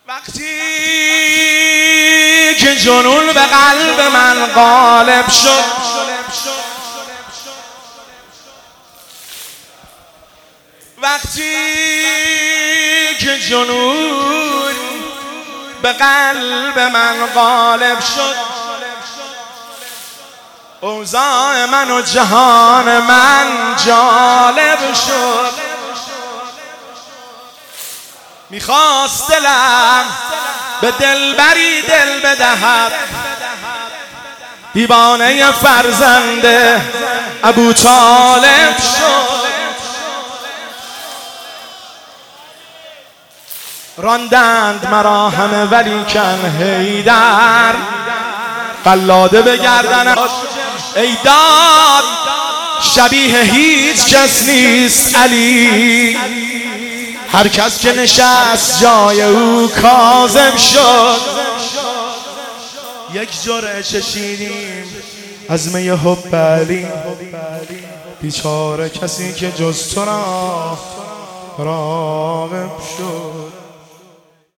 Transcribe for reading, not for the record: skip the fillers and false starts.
وقتی که جنون به قلب من غالب شد، وقتی که جنون به قلب من غالب شد، اوضاع من و جهان من جالب شد. میخواست دلم به دلبری دل بدهد، دیوانه فرزند ابوطالب شد. راندند مرا همه ولیکن حیدر قلاده به گردن ای داد شبیه هیچ کس نیست علی. هر کس که نشست جای او کاذب شد. یک جرعه چشیدیم از می حب علی، بیچاره کسی که جز تو را راغب شد.